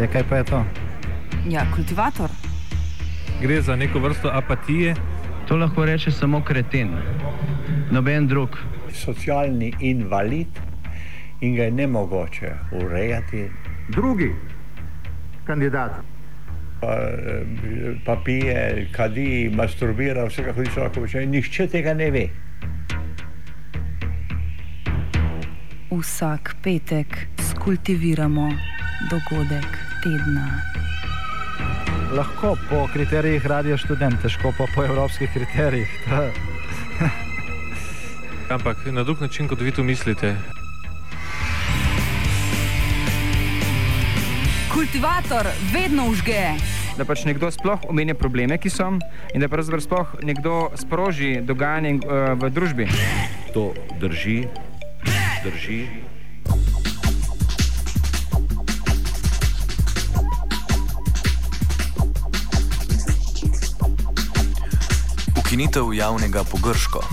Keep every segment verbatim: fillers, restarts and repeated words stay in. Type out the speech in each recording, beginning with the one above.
Ja, kaj pa je to? Ja, kultivator. Gre za neko vrsto apatije. To lahko reče samo kreten, noben drug. Socialni invalid in ga je nemogoče urejati. Drugi kandidat. Pa, pa pije, kadi, masturbira, vse kako ti lahko počne. Nihče tega ne ve. Vsak petek skultiviramo dogodek tedna. Lahko po kriterijih Radio Študent, težko pa po evropskih kriterijih. Ampak na drug način, kot vi to mislite. Kultivator vedno užge. Da pač nekdo sploh omenja probleme, ki so, in da pravzaprav sploh nekdo sproži dogajanje uh, v družbi. To drži, drži. Ukinitev javnega pogrško.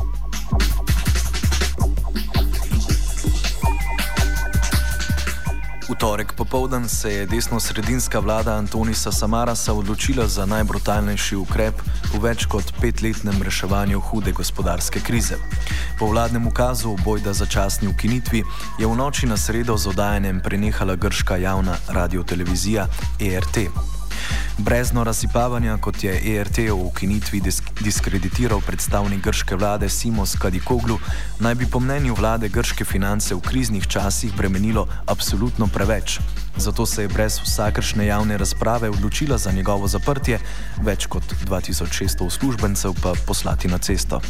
V torek popoldan se je desnosredinska vlada Antonisa Samarasa odločila za najbrutalnejši ukrep v več kot petletnem reševanju hude gospodarske krize. Po vladnem ukazu o bojda začasni ukinitvi je v noči na sredo z oddajanjem prenehala grška javna radiotelevizija E R T. Brezno razsipavanja, kot je E R T o ukinitvi disk- diskreditiral predstavnik grške vlade Simos Kadikoglu, naj bi po mnenju vlade grške finance v kriznih časih bremenilo absolutno preveč. Zato se je brez vsakršne javne razprave odločila za njegovo zaprtje, več kot dva tisoč šeststo uslužbencev pa poslati na cesto.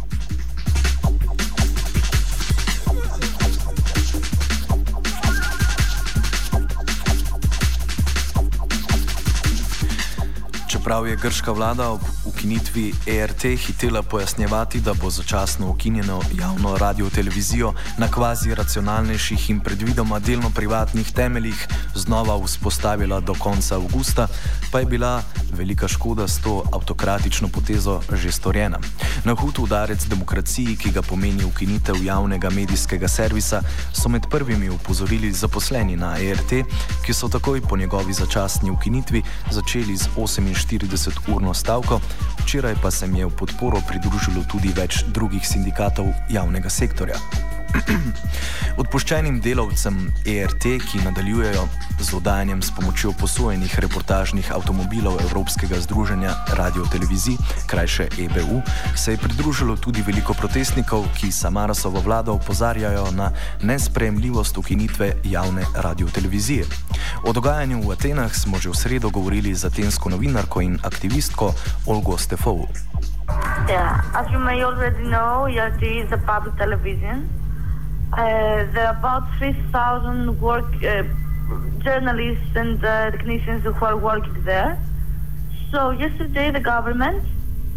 Čeprav je grška vlada ob ukinitvi E R T hitela pojasnjevati, da bo začasno ukinjeno javno radiotelevizijo na kvazi racionalnejših in predvidoma delno privatnih temeljih znova vzpostavila do konca avgusta, pa je bila velika škoda s to avtokratično potezo že storjena. Na hud udarec demokraciji, ki ga pomeni ukinitev javnega medijskega servisa, so med prvimi upozorili zaposleni na E R T, ki so takoj po njegovi začasni ukinitvi začeli z oseminštirideseturno stavko, včeraj pa se jim je v podporo pridružilo tudi več drugih sindikatov javnega sektorja. Odpuščenim delavcem E R T, ki nadaljujejo z oddajanjem s pomočjo posojenih reportažnih avtomobilov Evropskega združenja radiotelevizij, krajše E B U, se je pridružilo tudi veliko protestnikov, ki Samarasovo vlado opozarjajo na nesprejemljivost ukinitve javne radiotelevizije. O dogajanju v Atenah smo že v sredo govorili z atensko novinarko in aktivistko Olgo Stefovu. Yeah, as you may already know, E R T is a public television. Uh, there are about three thousand work, uh, journalists and uh, technicians who are working there. So yesterday the government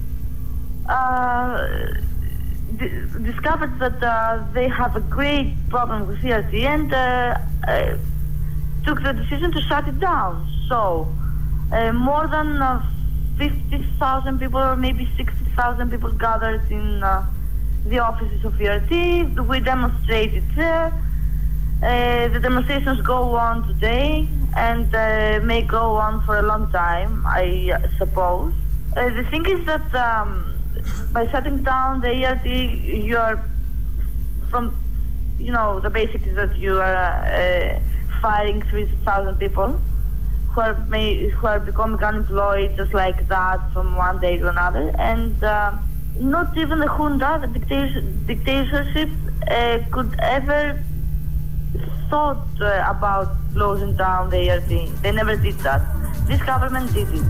uh, d- discovered that uh, they have a great problem with E R T and uh, uh, took the decision to shut it down. So uh, more than uh, fifty thousand people or maybe sixty thousand people gathered in uh, the offices of E R T. We demonstrated there. Uh, the demonstrations go on today and uh, may go on for a long time, I uh, suppose. Uh, the thing is that um, by shutting down the E R T, you are from, you know, the basic is that you are uh, firing three thousand people who are, may, who are becoming unemployed just like that from one day to another. And uh, not even the junta, the dictator- dictatorship, uh, could ever thought uh, about closing down the E R T. They never did that. This government did it.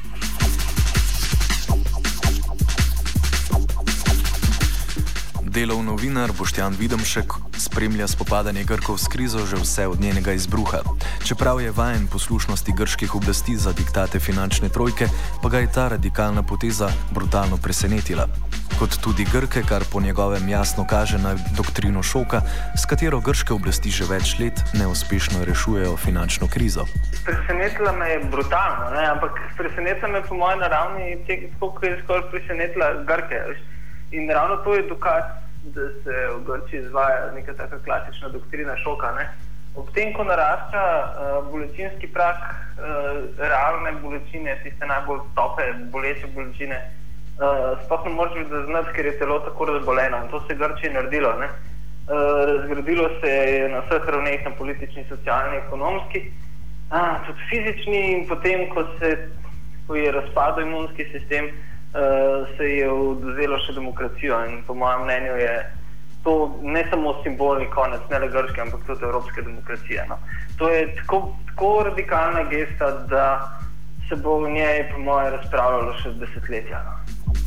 Delov novinar Boštjan Videmšek spremlja spopadanje Grkov s krizo že vse od njenega izbruha. Čeprav je vajen poslušnosti grških oblasti za diktate finančne trojke, pa ga je ta radikalna poteza brutalno presenetila. Kot tudi Grke, kar po njegovem jasno kaže na doktrino šoka, s katero grške oblasti že več let neuspešno rešujejo finančno krizo. Presenetila me je brutalno, ne? Ampak presenetila me po moji naravni, koliko je skoraj presenetila Grke. In ravno to je dokaz, da se v Grčiji izvaja neka taka klasična doktrina šoka, ne? Ob tem, ko narašča uh, bolečinski prag uh, realne bolečine, tiste najbolj tope, boleče bolečine, uh, sploh ne moreš biti zaznati, ker je telo tako razboleno. In to se je Grčiji naredilo. Ne? Uh, razgradilo se je na vseh ravneh, na politični, socialni, ekonomski, uh, tudi fizični, in potem, ko, se, ko je razpadel imunski sistem, uh, se je odvzelo še demokracijo. In po mojem mnenju je to ne samo simbolni konec, ne le grške, ampak tudi evropske demokracije. No. To je tako, tako radikalna gesta, da se bo v njej, po moje, razpravljalo še desetletja. No.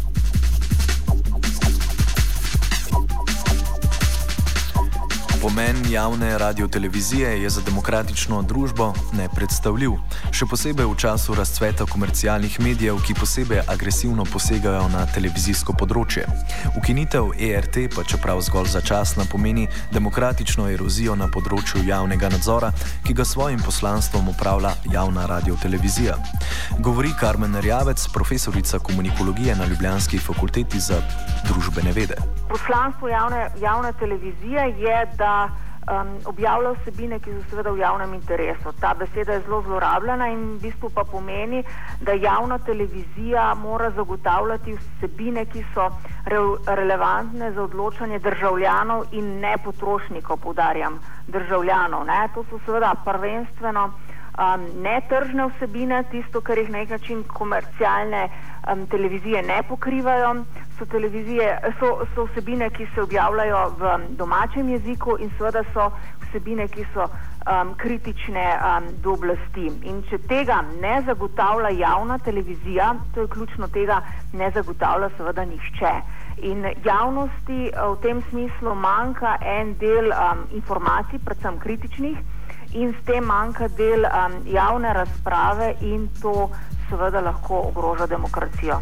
Pomen javne radiotelevizije je za demokratično družbo nepredstavljiv, še posebej v času razcveta komercialnih medijev, ki posebej agresivno posegajo na televizijsko področje. Ukinitev E R T pa čeprav zgolj začasna pomeni demokratično erozijo na področju javnega nadzora, ki ga svojim poslanstvom upravlja javna radiotelevizija. Govori Karmen Erjavec, profesorica komunikologije na ljubljanski fakulteti za družbene vede. Poslanstvo javne, javne televizije je, da um, objavlja vsebine, ki so seveda v javnem interesu. Ta beseda je zelo zlorabljena in v bistvu pa pomeni, da javna televizija mora zagotavljati vsebine, ki so re, relevantne za odločanje državljanov in ne potrošnikov, poudarjam, državljanov. Ne? To so seveda prvenstveno Um, ne tržne vsebine, tisto, kar jih na nek način komercialne um, televizije ne pokrivajo, so, televizije, so, so vsebine, ki se objavljajo v domačem jeziku in seveda so vsebine, ki so um, kritične um, do oblasti. In če tega ne zagotavlja javna televizija, to je ključno, tega ne zagotavlja seveda nihče. In javnosti uh, v tem smislu manjka en del um, informacij, predvsem kritičnih, in s tem manjka del um, javne razprave in to seveda lahko ogroža demokracijo.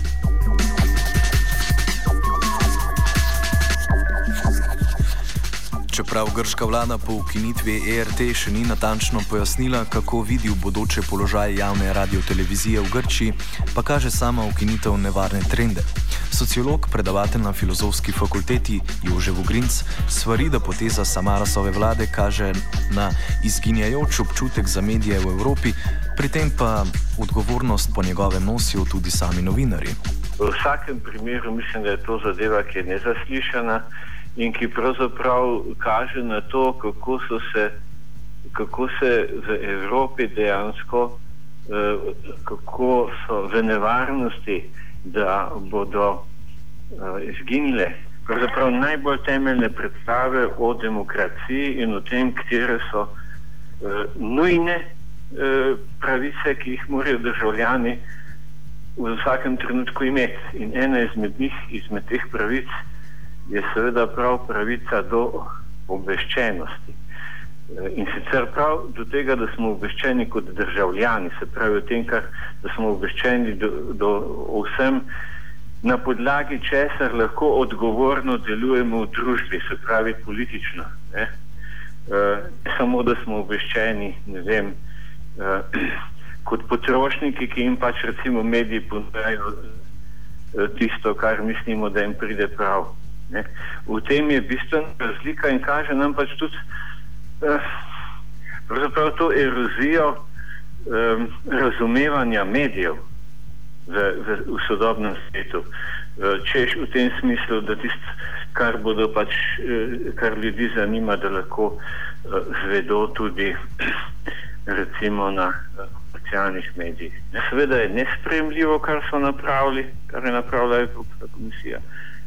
Čeprav grška vlada po ukinitvi E R T še ni natančno pojasnila, kako vidi v bodoče položaj javne radiotelevizije v Grčiji, pa kaže sama ukinitev nevarne trende. Sociolog, predavatelj na filozofski fakulteti Jože Vogrinc svari, da poteza Samarasove vlade kaže na izginjajoč občutek za medije v Evropi, pri tem pa odgovornost po njegovem nosijo tudi sami novinarji. V vsakem primeru mislim, da je to zadeva, ki je nezaslišana in ki pravzaprav kaže na to, kako so se, kako se v Evropi dejansko, eh, kako so v nevarnosti, da bodo uh, izginile pravzaprav najbolj temeljne predstave o demokraciji in o tem, katere so uh, nujne uh, pravice, ki jih morajo državljani v vsakem trenutku imeti. In ena izmed njih, izmed teh pravic, je seveda prav pravica do obveščenosti. In sicer prav do tega, da smo obveščeni kot državljani, se pravi o tem, kar, da smo obveščeni do, do vsem, na podlagi česar lahko odgovorno delujemo v družbi, se pravi politično. Ne? E, samo, da smo obveščeni, ne vem, e, kot potrošniki, ki jim pač recimo mediji ponujajo tisto, kar mislimo, da jim pride prav. Ne? V tem je bistvena razlika in kaže nam pač tudi pravzaprav to erozijo um, razumevanja medijev v, v, v sodobnem svetu. Češ v tem smislu, da tisto, kar bodo pač, kar ljudi zanima, da lahko zvedo tudi recimo na socialnih medijih. Seveda je nesprejemljivo, kar so napravili, kar je napravila Evropska komisija,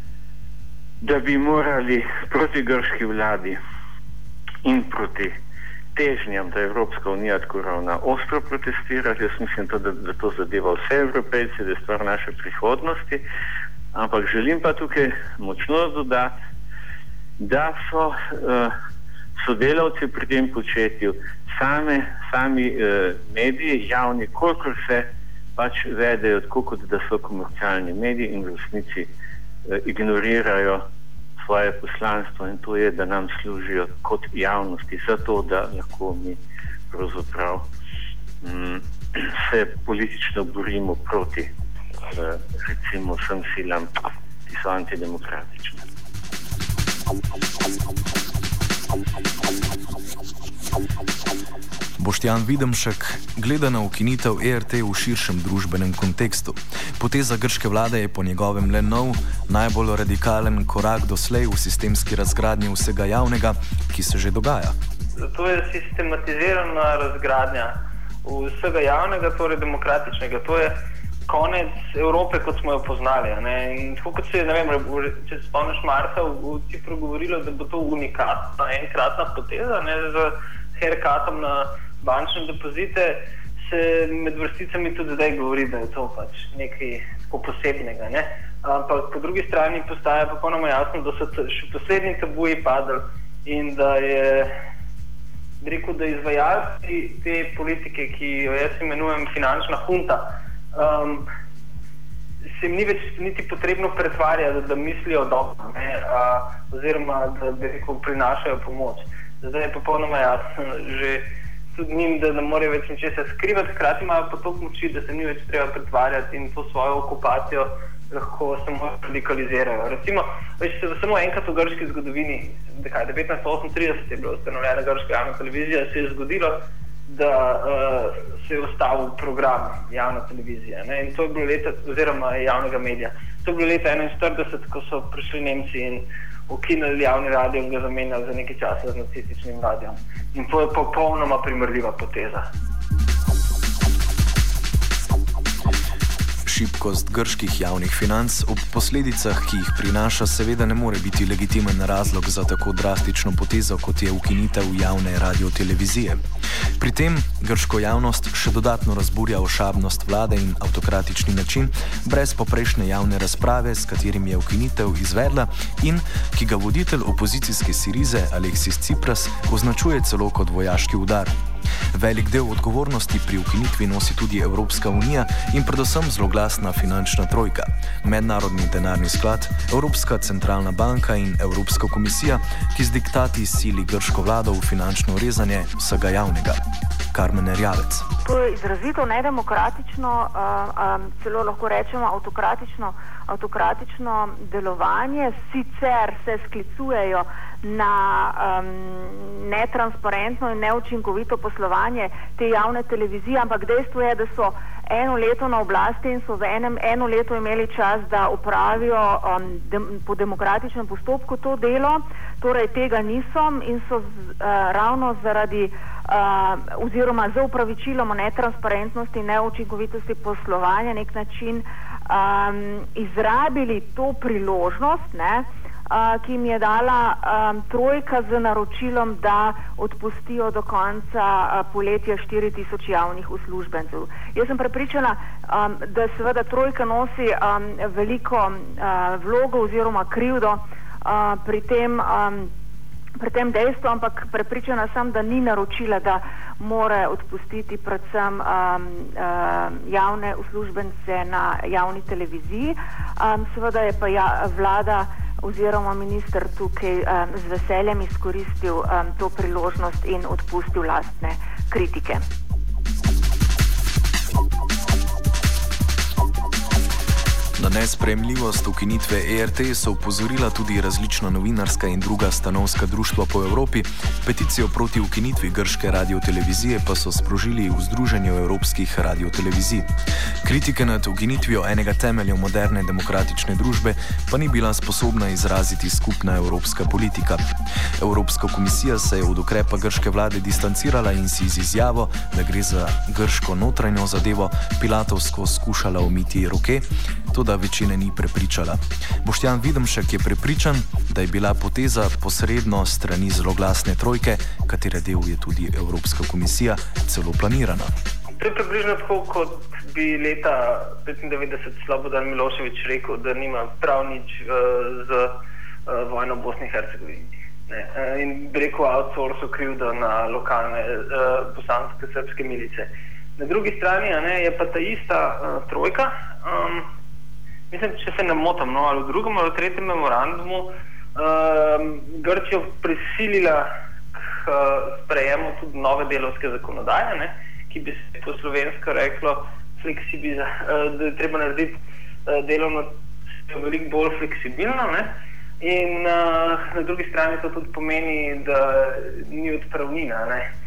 da bi morali proti grški vladi in proti težnjam, da Evropska unija tako ravna ostro protestirati. Jaz mislim, to, da, da to zadeva vse Evropejce, da je stvar naše prihodnosti, ampak želim pa tukaj močno dodati, da so uh, sodelavci pri tem početju same, sami uh, mediji javni, kolikor se pač vedejo, tako kot da so komercialni mediji in v resnici uh, ignorirajo svoje poslanstvo, in to je, da nam služijo kot javnosti, zato da lahko mi pravzaprav mm, se politično borimo proti eh, recimo vsem silam, ki so antidemokratične. Boštjan Videmšek gleda na ukinitev E R T v širšem družbenem kontekstu. Poteza grške vlade je po njegovem le nov, najbolj radikalen korak doslej v sistemski razgradnji vsega javnega, ki se že dogaja. To je sistematizirana razgradnja vsega javnega, torej demokratičnega. To je konec Evrope, kot smo jo poznali. Ne? In tako kot se je, ne vem, če se spomniš Marca v Cipru govorilo, da bo to unikatna, enkratna poteza, ne, z haircutom na bančne depozite, se med vrsticami tudi zdaj govori, da je to pač nekaj tako posebnega. Ne? Ampak po drugi strani postaja popolnoma jasno, da so še poslednji tabuji padli in da je, bi rekel, da izvajalci te politike, ki jo jaz imenujem finančna hunta, um, se jim ni več niti potrebno pretvarjati, da, da mislijo dobro, ne? A, oziroma da, bi rekel, prinašajo pomoč. Zdaj je popolnoma jasno že tudi njim, da ne morejo več ničesa skrivati, hkrati imajo pa toliko moči, da se ni več treba pretvarjati in to svojo okupacijo lahko samo radikalizirajo. Recimo, več se samo enkrat v grški zgodovini, dekaj, devetnajststo osemintrideset je bila ustanovljena grška javna televizija, se je zgodilo, da uh, se je ustavil program javne televizije. Ne? In to je bilo leta, oziroma javnega medija. To je bilo leta enainštirideset, ko so prišli Nemci in ukinili javni radio in ga zamenjali za nekaj časa z nacističnim radijom. In to je popolnoma primerljiva poteza. Šibkost grških javnih financ ob posledicah, ki jih prinaša, seveda ne more biti legitimen razlog za tako drastično potezo, kot je ukinitev javne radiotelevizije. Pri tem grško javnost še dodatno razburja ošabnost vlade in avtokratični način, brez poprejšnje javne razprave, s katerim je ukinitev izvedla in ki ga voditelj opozicijske Sirize Aleksis Tsipras označuje celo kot vojaški udar. Velik del odgovornosti pri ukinitvi nosi tudi Evropska unija in predvsem zloglasna finančna trojka, Mednarodni denarni sklad, Evropska centralna banka in Evropska komisija, ki z diktati sili grško vlado v finančno rezanje vsega javnega. Karmen Erjavec. To je izrazito nedemokratično, celo lahko rečemo avtokratično, avtokratično delovanje, sicer se sklicujejo na um, netransparentno in neučinkovito poslovanje te javne televizije, ampak dejstvo je, da so eno leto na oblasti in so v enem eno leto imeli čas, da upravijo um, dem, po demokratičnem postopku to delo, torej tega niso in so z, uh, ravno zaradi Uh, oziroma za upravičilom netransparentnosti in neučinkovitosti poslovanja nek način um, izrabili to priložnost, ne, uh, ki jim je dala um, trojka z naročilom, da odpustijo do konca uh, poletja štiri tisoč javnih uslužbencev. Jaz sem prepričana, um, da seveda trojka nosi um, veliko uh, vlogo oziroma krivdo uh, pri tem um, pri tem dejstvu, ampak prepričana sem, da ni naročila, da more odpustiti predvsem um, um, javne uslužbence na javni televiziji. Um, seveda je pa ja, vlada oziroma minister tukaj um, z veseljem izkoristil um, to priložnost in odpustil lastne kritike. Na nesprejemljivost ukinitve E R T so upozorila tudi različna novinarska in druga stanovska društva po Evropi, peticijo proti ukinitvi grške radiotelevizije pa so sprožili v Združenju evropskih radiotelevizij. Kritike nad ukinitvijo enega temeljev moderne demokratične družbe pa ni bila sposobna izraziti skupna evropska politika. Evropska komisija se je od ukrepa grške vlade distancirala in si z izjavo, da gre za grško notranjo zadevo, pilatovsko skušala umiti roke, toda večine ni prepričala. Boštjan Videmšek je prepričan, da je bila poteza posredno strani zloglasne trojke, katere del je tudi Evropska komisija, celo planirana. To je približno tako, kot bi leta petindevetdeset Slobodan Milošević rekel, da nima prav nič uh, z uh, vojno v Bosni in Hercegovini. Ne? Uh, in bi rekel outsourcu krivdo na lokalne uh, bosanske srpske milice. Na drugi strani a ne, je pa ta ista uh, trojka, um, mislim, če se ne motam, no, ali v drugem ali v tretjem memorandumu, uh, Grčijo prisilila k uh, sprejemu tudi nove delovske zakonodaje, ne, ki bi se po slovensko reklo, fleksibiza, uh, da je treba narediti uh, delovno veliko bolj fleksibilno. Ne, in uh, na drugi strani to tudi pomeni, da ni odpravnina. Ne.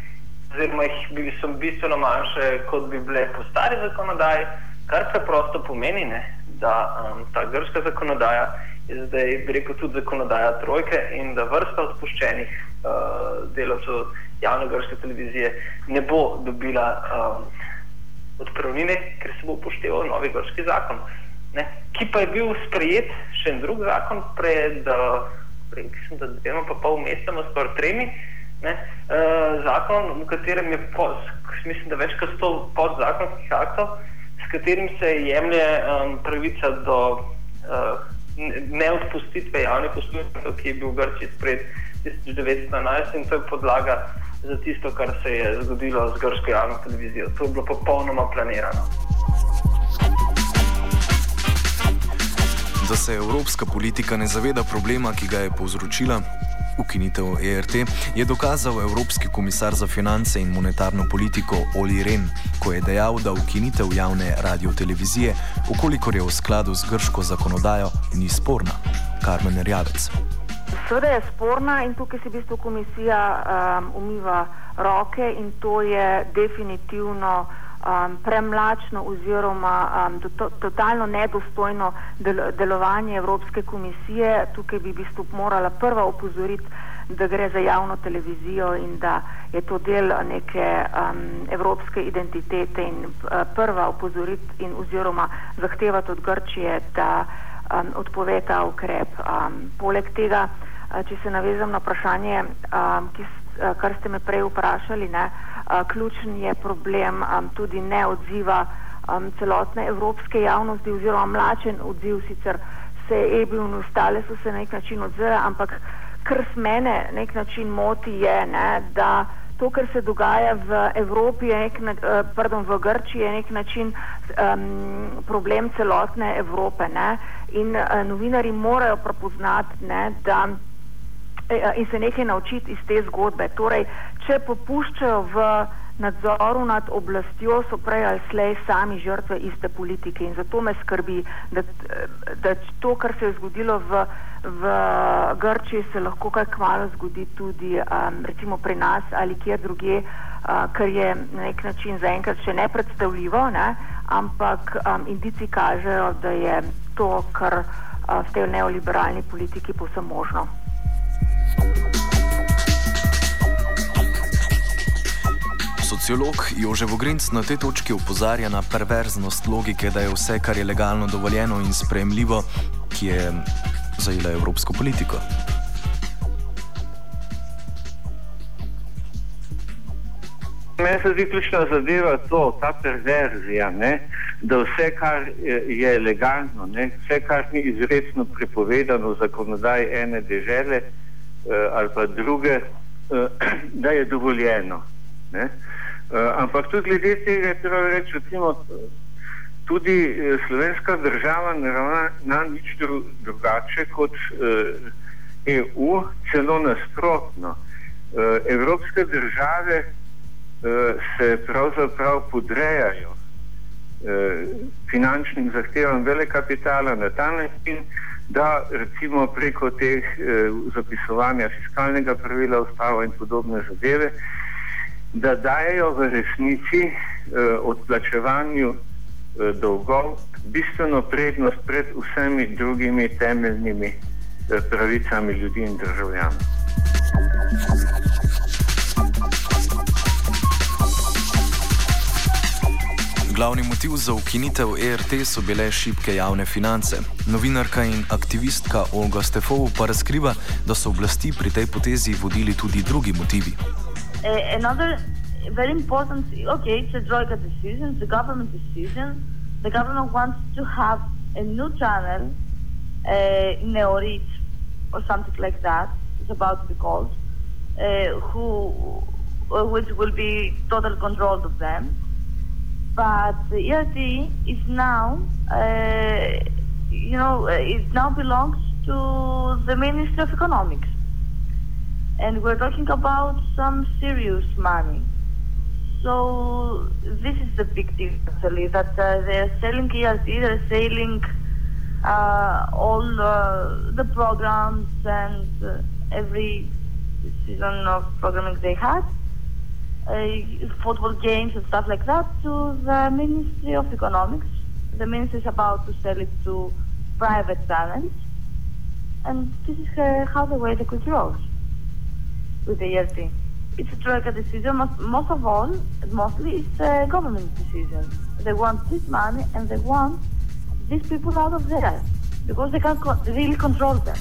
oziroma jih so bistveno manjše, kot bi bile po stari zakonodaji, kar preprosto pomeni, ne, da um, ta grška zakonodaja je zdaj, bi rekel, tudi zakonodaja trojke in da vrsta odpuščenih uh, delavcev javne grške televizije ne bo dobila um, odpravnine, ker se bo upošteval novi grški zakon. Ne, ki pa je bil sprejet še en drug zakon pred, uh, pred mislim, da dvema pa pol mesecema, skoraj tremi, ne, uh, zakon, v katerem je pod, mislim, da več kot sto podzakonskih aktov, s katerim se jemlje um, pravica do uh, neodpustitve javnih uslužbencev, ki je bil v Grčiji sprejet tisoč devetsto enajst in to je podlaga za tisto, kar se je zgodilo z grško javno televizijo. To je bilo popolnoma planirano. Da se evropska politika ne zaveda problema, ki ga je povzročila ukinitev E R T, je dokazal evropski komisar za finance in monetarno politiko Olli Rehn, ko je dejal, da ukinitev javne radiotelevizije, ukolikor je v skladu z grško zakonodajo, ni sporna. Karmen Erjavec. Seveda je sporna in tukaj se v bistvu komisija um, umiva roke in to je definitivno um, premlačno oziroma um, do, to, totalno nedostojno del, delovanje Evropske komisije. Tukaj bi v bistvu morala prva opozoriti, da gre za javno televizijo in da je to del neke um, evropske identitete in uh, prva opozoriti in oziroma zahtevati od Grčije, da um, odpove ta ukrep. Um, poleg tega, uh, če se navezam na vprašanje, um, ki, uh, kar ste me prej vprašali, ne, uh, ključen je problem um, tudi neodziva um, celotne evropske javnosti oziroma mlačen odziv, sicer se je E B U in ostale so se na nek način odzvale, ampak kar s mene nek način moti je, ne, da to, kar se dogaja v Evropi, je nek, uh, pardon, v Grčiji, je nek način um, problem celotne Evrope, ne, in uh, novinari morajo prepoznati, ne, da uh, in se nekaj naučiti iz te zgodbe. Torej, če popuščajo v nadzoru nad oblastjo, so prej ali slej sami žrtve iste politike in zato me skrbi, da, da to, kar se je zgodilo v, v Grčiji, se lahko kaj kmalu zgodi tudi um, recimo pri nas ali kje drugje, uh, kar je na nek način zaenkrat še nepredstavljivo, ne? Ampak um, indici kažejo, da je to, kar uh, v tej neoliberalni politiki povsem možno. Sociolog Jože Vogrinc na tej točki opozarja na perverznost logike, da je vse, kar je legalno dovoljeno in sprejemljivo, ki je zajela evropsko politiko. Meni se zdi ključna zadeva to, ta perverzija, ne, da vse, kar je legalno, ne, vse, kar ni izrecno prepovedano v zakonodaji ene dežele eh, ali pa druge, eh, da je dovoljeno. Ne. Uh, ampak tudi glede tega je treba reči, recimo, tudi uh, slovenska država ne ravna na nič dru, drugače kot uh, E U, celo nasprotno. Uh, evropske države uh, se pravzaprav podrejajo uh, finančnim zahtevam velekapitala na ta način, da recimo preko teh uh, zapisovanja fiskalnega pravila, ustava in podobne zadeve, da dajejo v resnici eh, odplačevanju eh, dolgov bistveno prednost pred vsemi drugimi temeljnimi eh, pravicami ljudi in državljanov. Glavni motiv za ukinitev E R T so bile šibke javne finance. Novinarka in aktivistka Olga Stefov pa razkriva, da so oblasti pri tej potezi vodili tudi drugi motivi. Uh, another very important, okay, it's a Troika decision, it's a government decision. The government wants to have a new channel, uh, Neorit, or something like that, it's about to be called, uh, who, uh, which will be total control of them. But the E R T is now, uh, you know, it now belongs to the Ministry of Economics. And we're talking about some serious money. So this is the big deal, actually, that uh, they're selling E R T, they're selling uh, all uh, the programs and uh, every season of programming they had. football games and stuff like that to the Ministry of Economics. The ministry is about to sell it to private talents, and this is uh, how the way the country goes with the E R T. It's a troika decision. Most, most of all, mostly it's a government decision. They want this money and they want these people out of there because they can't co- really control them.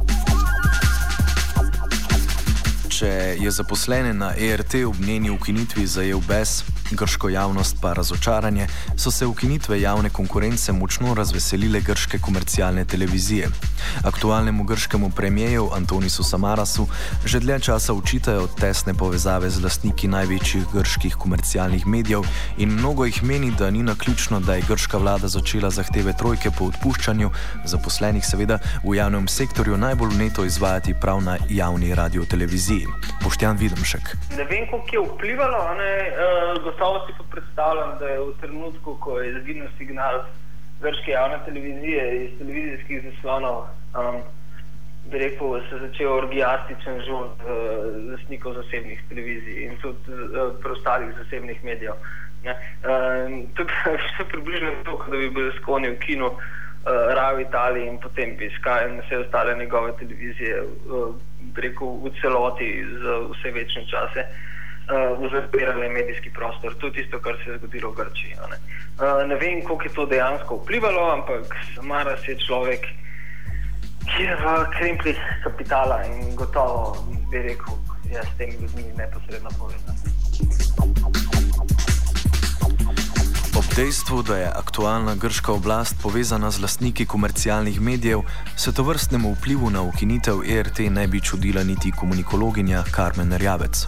Če je zaposlene na E R T ob njeni ukinitvi zajel bes, grško javnost pa razočaranje, so se ukinitve javne konkurence močno razveselile grške komercialne televizije. Aktualnemu grškemu premijeju Antonisu Samarasu že dlje časa očitajo tesne povezave z lastniki največjih grških komercialnih medijev in mnogo jih meni, da ni naključno, da je grška vlada začela zahteve trojke po odpuščanju zaposlenih seveda v javnem sektorju najbolj vneto izvajati prav na javni radioteleviziji. Boštjan Videmšek. Ne vem, koliko je vplivalo, ne, uh, gotovo si pa predstavljam, da je v trenutku, ko je izginil signal grške javne televizije iz televizijskih zaslonov, um, bi rekel, se začel orgiastičen žur uh, lastnikov zasebnih televizij in tudi uh, preostalih zasebnih medijev. Ne. Uh, to je približno to, da bi bil sklonil kinu uh, Rav Italiji in potem bi Sky in vse ostale njegove televizije uh, rekel, v celoti za vse večne čase uh, uzurpirali medijski prostor. To je tisto, kar se je zgodilo v Grčiji. Ne? Uh, ne vem, koliko je to dejansko vplivalo, ampak Samaras je človek, ki je v kremplih kapitala in gotovo bi rekel, je s temi ljudmi neposredno povezan. Ob dejstvu, da je aktualna grška oblast povezana z lastniki komercialnih medijev, se tovrstnemu vplivu na ukinitev E R T ne bi čudila niti komunikologinja Karmen Erjavec.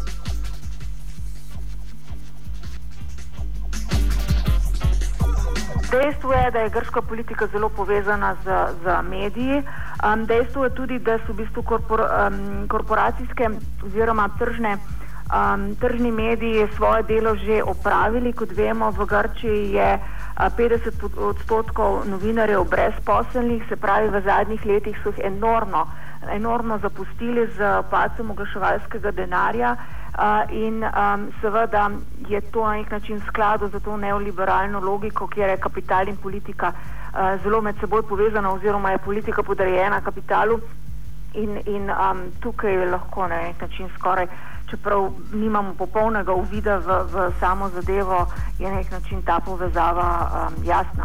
Dejstvo je, da je grška politika zelo povezana z, z mediji. Um, dejstvo je tudi, da so v bistvu korpor, um, korporacijske oziroma tržne Um, tržni mediji svoje delo že opravili. Kot vemo, v Grčiji je uh, petdeset odstotkov novinarjev brezposelnih, se pravi, v zadnjih letih so jih enormno, enormno zapustili z padcem oglaševalskega denarja uh, in um, seveda je to na nek način v skladu za to neoliberalno logiko, kjer je kapital in politika uh, zelo med seboj povezana oziroma je politika podrejena kapitalu in, in um, tukaj je lahko na nek način skoraj, čeprav nimamo popolnega uvida v, v samo zadevo, je na nek način ta povezava um, jasna.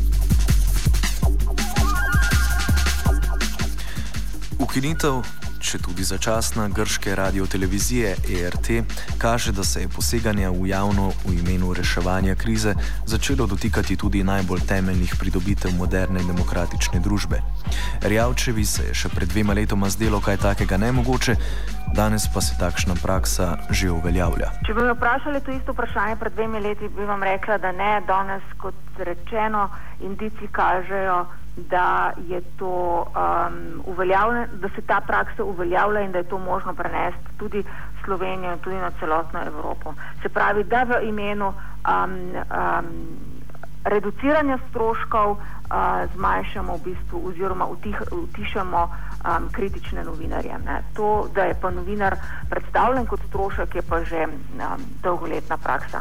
Ukinitev, če tudi začasna, grške radiotelevizije E R T kaže, da se je poseganje v javno v imenu reševanja krize začelo dotikati tudi najbolj temeljnih pridobitev moderne demokratične družbe. Erjavčevi se je še pred dvema letoma zdelo kaj takega nemogoče, danes pa se takšna praksa že uveljavlja. Če bi me vprašali to isto vprašanje pred dvemi leti, bi vam rekla, da ne. Danes, kot rečeno, indici kažejo, da je to um, uveljavljeno, da se ta praksa uveljavlja in da je to možno prenesti tudi v Slovenijo in tudi na celotno Evropo. Se pravi, da v imenu um, um, reduciranja stroškov uh, zmanjšamo v bistvu oziroma utih, utišamo um, kritične novinarje. Ne. To, da je pa novinar predstavljen kot strošek, je pa že um, dolgoletna praksa.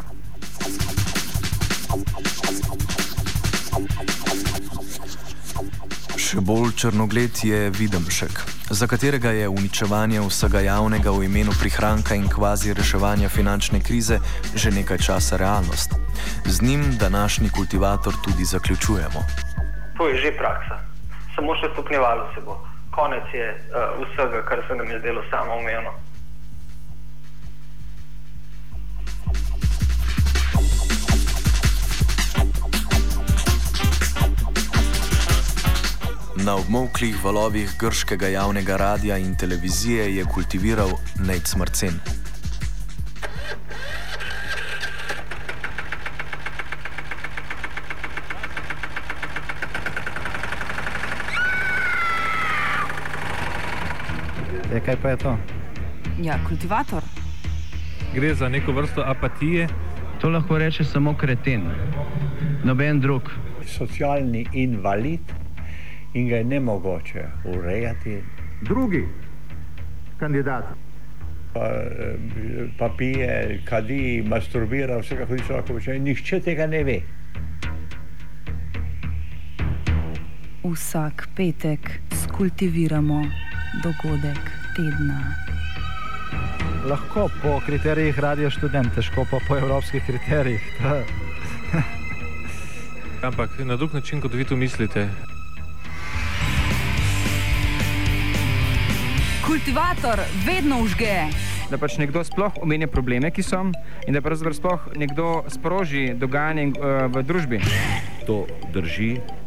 Še bolj črnogled je Videmšek, za katerega je uničevanje vsega javnega v imenu prihranka in kvazi reševanja finančne krize že nekaj časa realnost. Z njim današnji kultivator tudi zaključujemo. To je že praksa. Samo še stopnjevalo se bo. Konec je uh, vsega, kar se nam je zdelo samoumevno. Na obmolklih valovih grškega javnega radia in televizije je kultiviral Nejc Marcen. E, kaj pa je to? Ja, kultivator. Gre za neko vrsto apatije. To lahko reče samo kreten, noben drug. Socialni invalid in ga je nemogoče urejati. Drugi kandidat. pa, pa pije, kadi, masturbira, vse kako ti človek počne. Nihče tega ne ve. Vsak petek skultiviramo dogodek tedna. Lahko po kriterijih Radio Študent, težko pa po evropskih kriterijih. Ampak na drug način, kot vi to mislite. Kultivator vedno užge. Da pač nekdo sploh omenja probleme, ki so, in da pravzaprav sploh nekdo sproži dogajanje uh, v družbi. To drži.